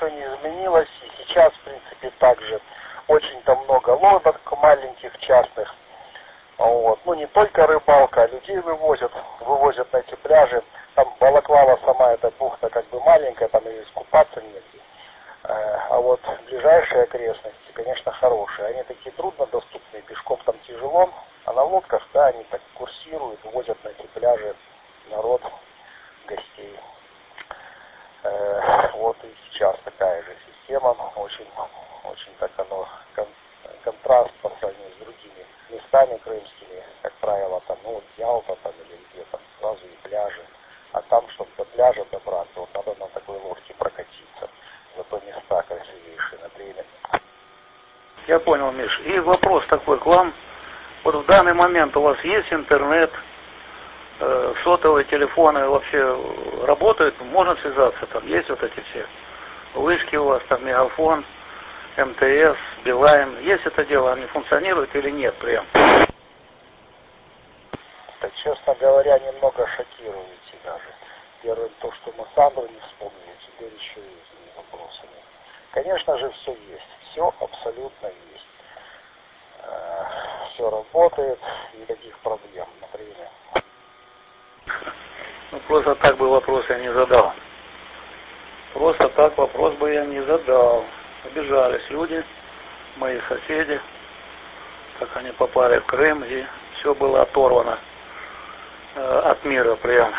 ничего не изменилось. И сейчас, в принципе, также очень-то много лодок маленьких, частных. Вот. Ну, не только рыбалка, а людей вывозят на эти пляжи. Там Балаклава сама, эта бухта как бы маленькая, там ее искупаться негде. А вот ближайшие окрестности, конечно, хорошие. Они такие труднодоступные, пешком там тяжело. А на лодках, да, они так курсируют, возят на эти пляжи народ, гостей. Вот и сейчас такая же система. Очень так оно контраст по сравнению с другими местами крымскими. Как правило, там, ну, вот Ялта там или где там сразу и пляжи. А там, чтобы до пляжа добраться, вот надо на такой лодке прокатиться. Зато места красивейшие, например. Я понял, Миш. И вопрос такой к вам. Вот в данный момент у вас есть интернет, сотовые телефоны вообще работают? Можно связаться? Там есть вот эти все вышки у вас, там Мегафон, МТС, Билайн. Есть это дело, они функционируют или нет прям? Так, честно говоря, немного шокируете даже. Первое то, что мы сами не вспомнили, теперь еще и этими вопросами. Конечно же, все есть. Все абсолютно есть. Все работает, никаких проблем, например. Ну, просто так бы вопрос я не задал. Просто так вопрос бы я не задал. Обижались люди, мои соседи, как они попали в Крым, и все было оторвано от мира прям.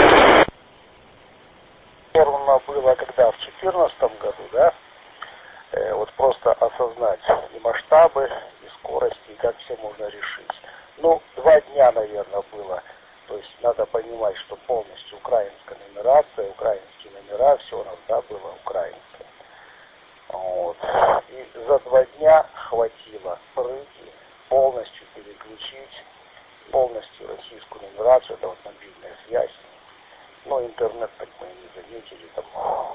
Оторвано было когда? В 2014 году, да? Вот просто осознать и масштабы, и скорости, и как все можно решить. Ну, 2 дня, наверное, было. То есть надо понимать, что полностью украинская нумерация, украинские номера, все у нас, да, было украинское. Вот. И за 2 дня хватило прыги полностью переключить, полностью российскую нумерацию, это вот мобильная связь. Но интернет так мы и не заметили, там,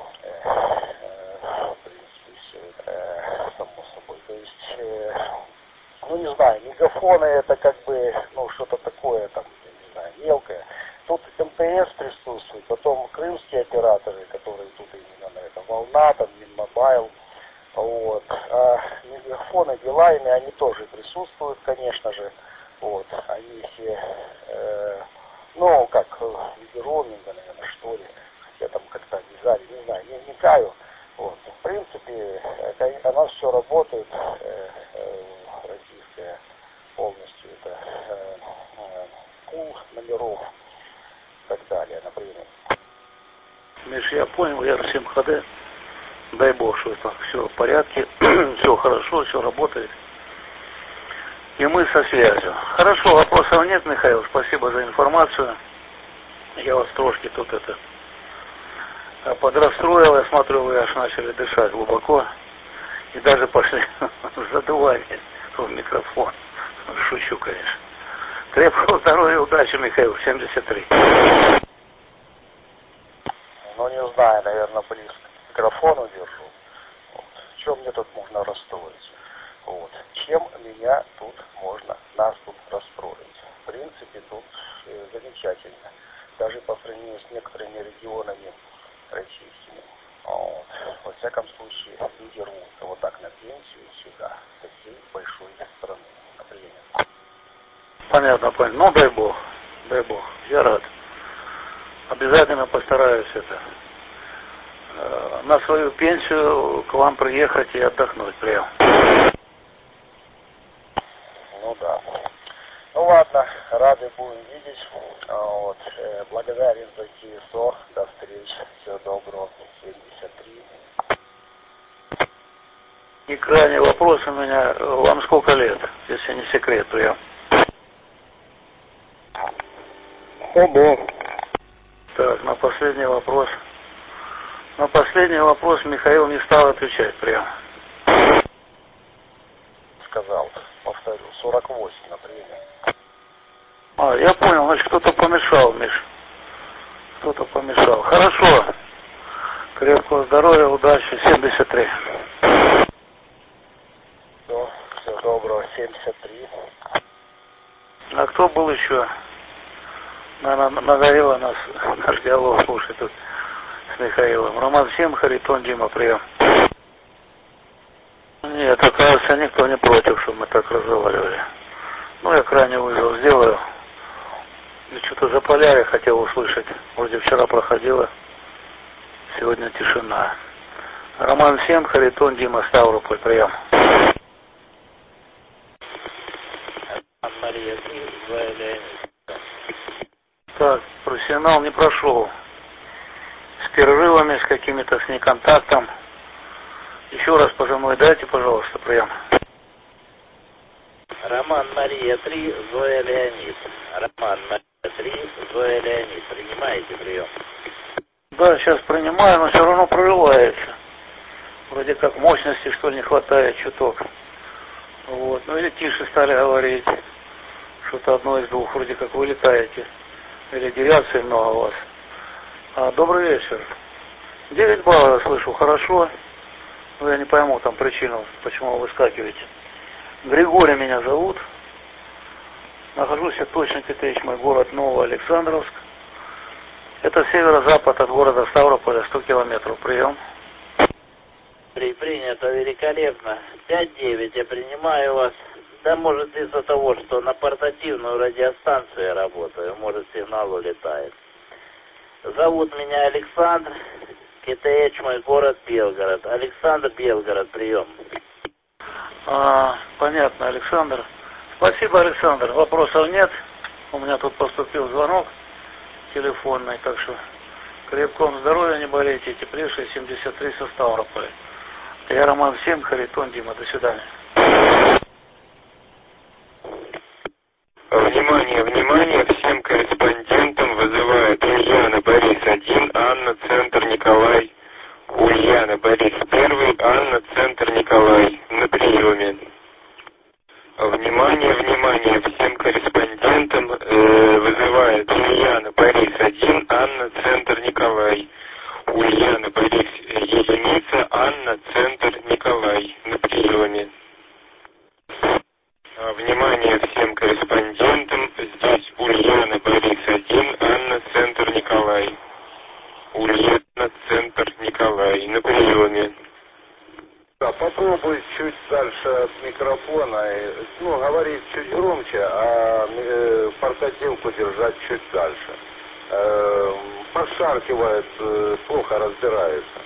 в принципе, все это само собой. То есть, ну не знаю, мегафоны это как бы, ну что-то такое, там, я не знаю, мелкое. Тут МТС присутствует, потом крымские операторы, которые тут именно на это, Волна, там, Минмобайл. Вот. А мегафоны, Билайны, они тоже присутствуют, конечно же. Вот. Они все, ну, как роуминга, наверное, что ли. Хотя там как-то обязали, не знаю, не вникаю. Вот. В принципе, это, оно все работает, российская полностью, это пул номеров и так далее, например. Миш, я понял, я всем ХД. Дай Бог, что так все в порядке, все хорошо, все работает. И мы со связью. Хорошо, вопросов нет, Михаил, спасибо за информацию. Я вас трошки тут подрастроил, я смотрю, вы аж начали дышать глубоко. И даже пошли в задувание в микрофон. Шучу, конечно. Крепкого здоровья и удачи, Михаил, 73. Ну, не знаю, наверное, близко к микрофону держу. Вот. Чем мне тут можно расстроить? Вот. Чем меня тут можно, нас тут расстроить? В принципе, тут замечательно. Даже по сравнению с некоторыми регионами российскими. Вот. Во всяком случае, люди рвутся вот так на пенсию сюда, со всей большой страны, например. Понятно, понятно. Ну, дай Бог, я рад. Обязательно постараюсь на свою пенсию к вам приехать и отдохнуть прям. Ну да. Ну ладно, рады будем видеть. Вот. Благодарен за ТСО. До встречи. Всего доброго. 73. И крайний вопрос у меня. Вам сколько лет, если не секрет, прям? Ого. Так, на последний вопрос. На последний вопрос Михаил не стал отвечать прям. Сказал, повторю, 48, например. Я понял, значит, кто-то помешал, Миш. Кто-то помешал. Хорошо. Крепкого здоровья, удачи, 73. Всего доброго, 73. А кто был еще? Наверное, нагорело нас, наш диалог, слушай, тут с Михаилом. Роман 7, Харитон Дима, прием. Нет, оказывается, никто не против, чтобы мы так разговаривали. Ну, я крайне вызов сделаю. И что-то за поля я хотел услышать. Вроде вчера проходила. Сегодня тишина. Роман 7, Харитон Дима, Ставрополь, прием. Мария 3, Леонид. Так, профессионал не прошел. С перерывами, с какими-то, с неконтактом. Еще раз позывной дайте, пожалуйста, прием. Роман Мария 3, Зоя Леонид. Роман Мария 3, Зоя Леонид. Принимаете прием? Да, сейчас принимаю, но все равно прорывается. Вроде как мощности, что ли, не хватает чуток. Вот. Ну или тише стали говорить. Что-то одно из двух, вроде как вылетаете. Или девиаций много у вас. Добрый вечер. 9 баллов я слышу, хорошо. Но я не пойму там причину, почему вы выскакиваете. Григорий меня зовут. Нахожусь я точно Петрич, мой город Новоалександровск. Это северо-запад от города Ставрополя, 100 километров. Прием. Принято великолепно. 5-9 я принимаю вас. Да, может, из-за того, что на портативную радиостанцию я работаю, может, сигнал улетает. Зовут меня Александр. КТХ, мой город Белгород. Александр, Белгород, прием. Понятно, Александр. Спасибо, Александр. Вопросов нет. У меня тут поступил звонок телефонный, так что крепком здоровья, не болейте. Теплейшие 73 со Ставрополя. Я Роман 7, Харитон Дима. До свидания. Внимание, внимание, всем корреспондентам вызывает Ульяна Борис 1, Анна, Центр Николай. Ульяна Борис 1, Анна, Центр Николай. На приеме. Внимание, внимание, всем корреспондентам вызывает Ульяна Борис 1, Анна, Центр Николай. Ульяна Борис единица, Анна, Центр Николай. На приеме. Внимание всем корреспондентам, здесь Ульяна Борис 1, Анна, Центр Николай. Ульяна, Центр Николай. На приеме. Да, попробуй чуть дальше от микрофона, говорить чуть громче, а портативку держать чуть дальше. Пошаркивает, плохо разбирается.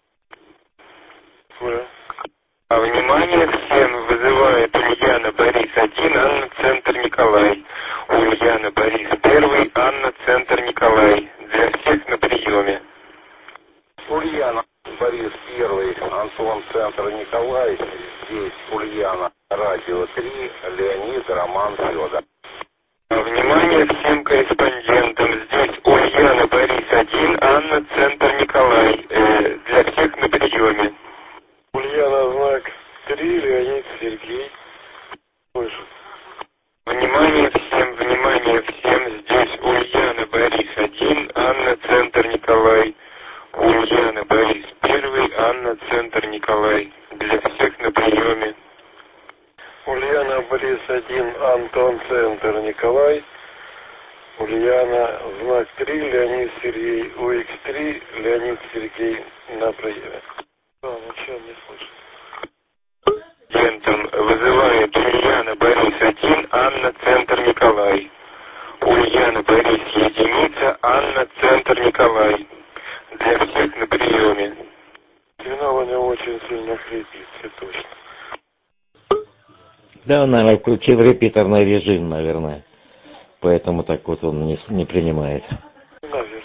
Внимание всем, вызывает Ульяна Борис 1, Анна, Центр Николай. Ульяна Борис 1, Анна, Центр Николай. Для всех на приеме. Ульяна Борис 1, Антон, Центр Николай. Здесь Ульяна, Радио 3, Леонид, Роман, Федор. Внимание всем корреспондентам, здесь Ульяна Борис 1, Анна, Центр Николай. Для всех на приеме. Ульяна, знак 3, Леонид, Сергей. Слышу. Внимание всем, здесь Ульяна Борис 1, Анна, Центр Николай. Ульяна Борис 1, Анна, Центр Николай. Для всех на приеме. Ульяна Борис 1, Антон, Центр Николай. Ульяна, знак 3, Леонид, Сергей, УХ3, Леонид, Сергей на приеме. Ничего не слышу. Агентом вызывает Ульяна Борис 1, Анна, Центр Николай. Ульяна Борис единица, Анна, Центр Николай. Для всех на приеме. Сигнал у него очень сильно хрипит, все точно. Да, он, наверное, включил репитерный режим, наверное. Поэтому так вот он не принимает. Наверное.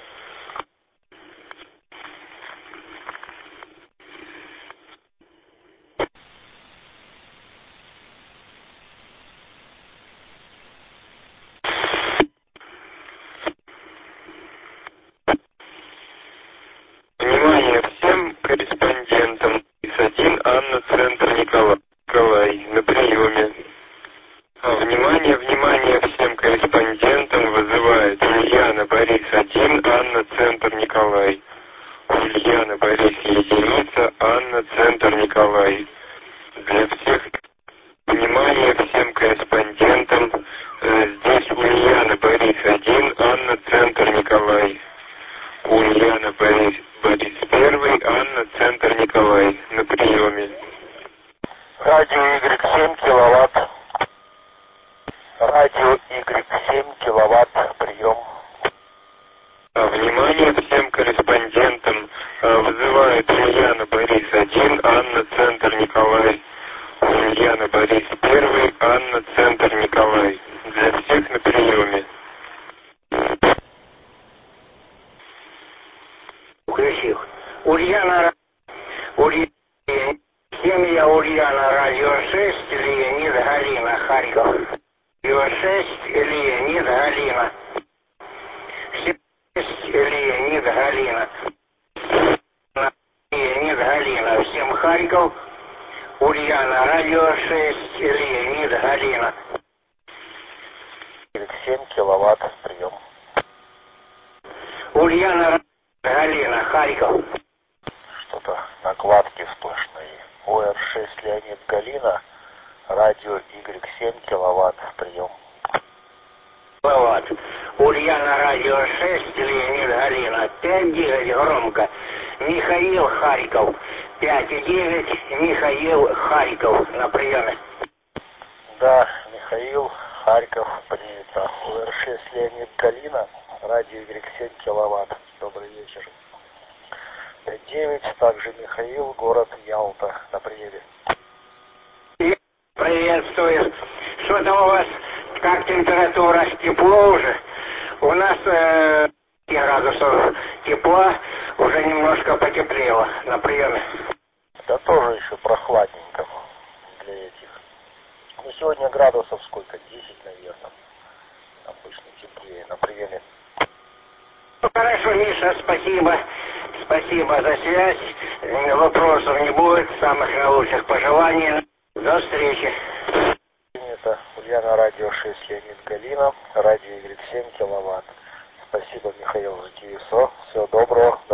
Внимание всем корреспондентам. Борис 1, Анна, Центр Николай. На приеме. Внимание всем корреспондентам вызывает Ульяна Николай на приеме. Радио Y7 киловатт. Радио Y7 киловатт, прием. Внимание всем корреспондентам. Вызывает Ульяна Борис 1, Анна, Центр Николай. Ульяна Борис 1, Анна, Центр Николай. Для всех на приеме. Включил. Ульяна, семья Ульяна, радио 6, Леонид, Галина, Харьков. Радио 6, Леонид, Галина. 6, Леонид, Галина. Леонид, Галина. Всем Харьков. Ульяна, радио 6, Леонид, Галина. 7 киловатт, прием. Ульяна, Галина, Харьков. Что-то накладки сплошные. ОР6 Леонид, Галина. Радио Y7 киловатт, прием. Киловатт. Ульяна, радио 6, Леонид, Галина. 5-9, громко. Михаил, Харьков. 5-9, Михаил, Харьков. На приеме. Да, Михаил, Харьков, принято. ОР6 Леонид, Галина. Радио Y7 киловатт. Добрый вечер. 5-9, также Михаил, город Ялта, на приеме. Приветствую. Что-то у вас, как температура? Тепло уже? У нас 5 градусов тепла, уже немножко потеплело на приеме. Да тоже еще прохладненько для этих. Ну, сегодня градусов сколько? 10, наверное. Обычно теплее на приеме. Ну, хорошо, Миша, спасибо. Спасибо за связь. Вопросов не будет. Самых наилучших пожеланий. До встречи. Это Ульяна, радио 6, Леонид, Галина. Радио Y7 киловатт. Спасибо, Михаил, за ТСО. Всего доброго.